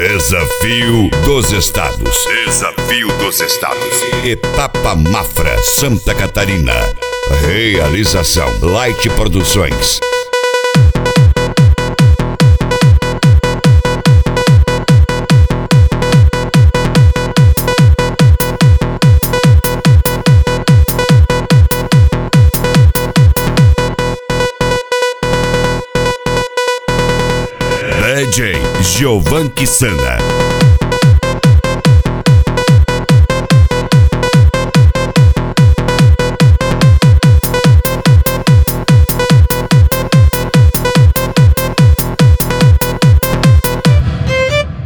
Desafio dos Estados. Desafio dos Estados. Etapa Mafra, Santa Catarina. Realização Light Produções. DJ Giovan Kisana.